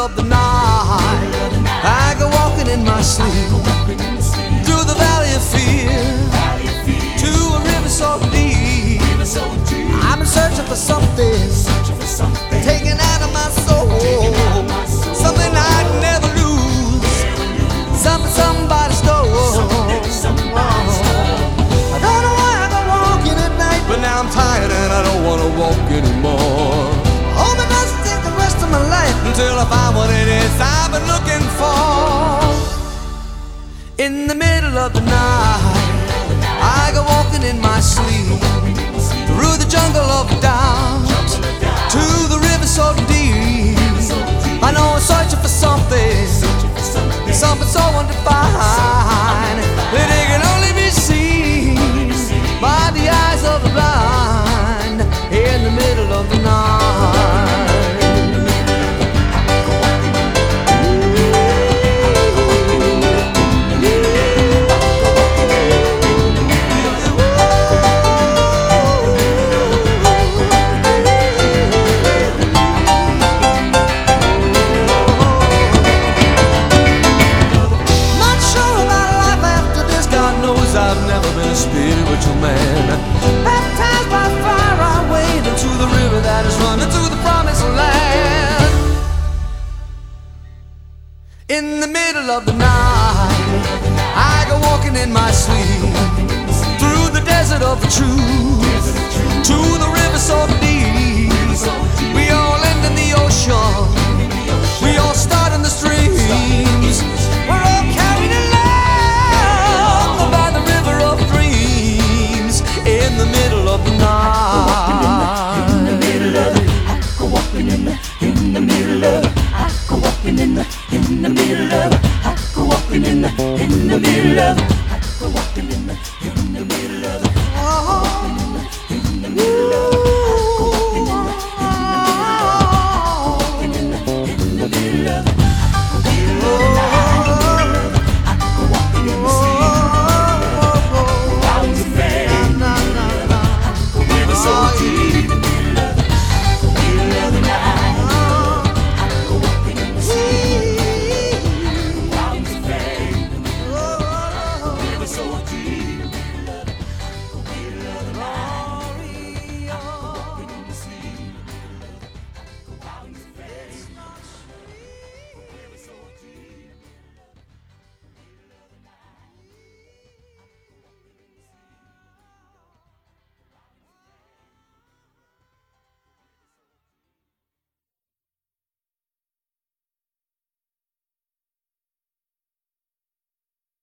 of the night, I go walking in my sleep through the valley of fear to a river so deep. I'm in searching for something taken out of my soul, something I'd never lose, something somebody stole. I don't know why I go walking at night, but now I'm tired and I don't want to walk anymore. Hope it doesn't take the rest of my life until I find what it is I've been looking for. In the middle of the night, I go walking in my sleep through the jungle of doubt to the river so deep. I know I'm searching for something, something so undefined that it can only be seen by the eyes of the blind. In the middle of the night, I've never been a spiritual man, baptized by fire I wade into the river that is running to the promised land. In the middle of the night, I go walking in my sleep through the desert of the truth to the river so deep. We all end in the ocean, we all start in the streams. We're all carried along by the river of dreams. In the middle of the night, in the middle of it, I go walking in the middle of it, I go walking in the middle of it, I go walking in the middle of it, I go walking